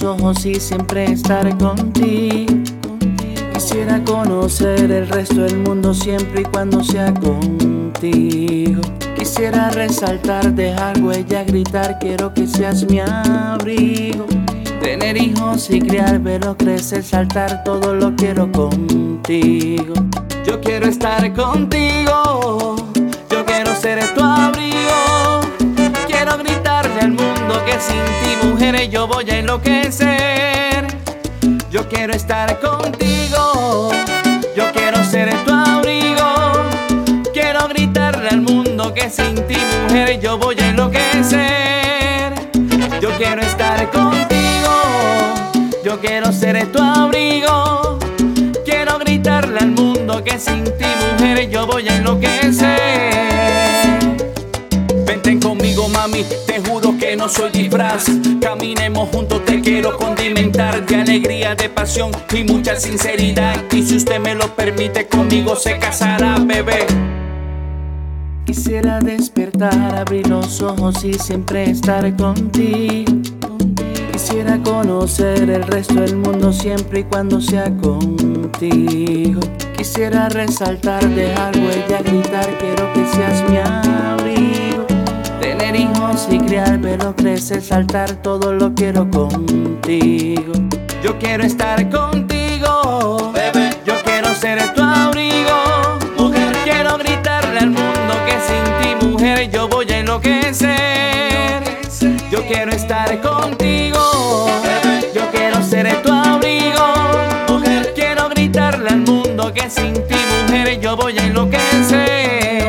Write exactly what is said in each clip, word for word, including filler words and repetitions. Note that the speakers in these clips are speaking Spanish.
los ojos y siempre estar contigo. Quisiera conocer el resto del mundo siempre y cuando sea contigo. Quisiera resaltar, dejar huella, gritar, quiero que seas mi abrigo. Tener hijos y criar, verlos crecer, saltar, todo lo quiero contigo. Yo quiero estar contigo, yo quiero ser tu abrigo. Quiero gritarle al mundo que sin ti, mujeres, yo voy a enloquecer. Yo quiero estar contigo, yo quiero ser tu abrigo. Quiero gritarle al mundo que sin ti, mujer, yo voy a enloquecer. Yo quiero estar contigo, yo quiero ser tu abrigo. Quiero gritarle al mundo que sin ti, mujer, yo voy a enloquecer. Vente conmigo, mami, te juro que no soy disfraz. Caminemos juntos, te quiero condimentar de alegría, de pasión y mucha sinceridad. Y si usted me lo permite, conmigo se casará, bebé. Quisiera despertar, abrir los ojos y siempre estar contigo. Quisiera conocer el resto del mundo siempre y cuando sea contigo. Quisiera resaltar, dejar huella, gritar, quiero que seas mi abrigo. Tener hijos y criar, verlos crecer, saltar, todo lo quiero contigo. Yo quiero estar contigo, bebé. Yo quiero ser tu abrigo, mujer. Quiero gritarle al mundo que sin ti, mujer, yo voy a enloquecer. Yo quiero estar contigo, bebé. Yo quiero ser tu abrigo, mujer. Quiero gritarle al mundo que sin ti, mujer, yo voy a enloquecer.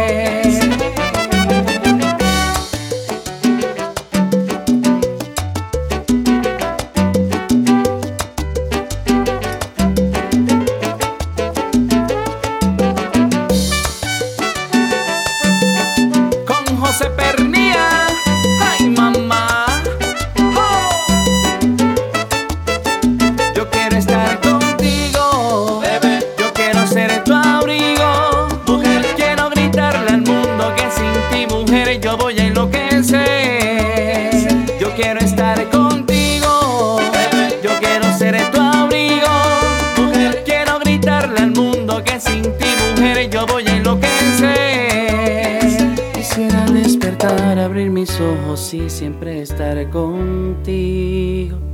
José Pernía, ay mamá, oh. Yo quiero estar contigo, bebé. Yo quiero ser tu abrigo, mujer. Quiero gritarle al mundo que sin ti, mujer, yo voy a enloquecer. Yo quiero estar contigo, bebé. Yo quiero ser tu abrigo, mujer. Quiero gritarle al mundo que sin ti, mujer, yo voy a enloquecer. Quisiera despertar, abrir mis ojos y siempre estar contigo.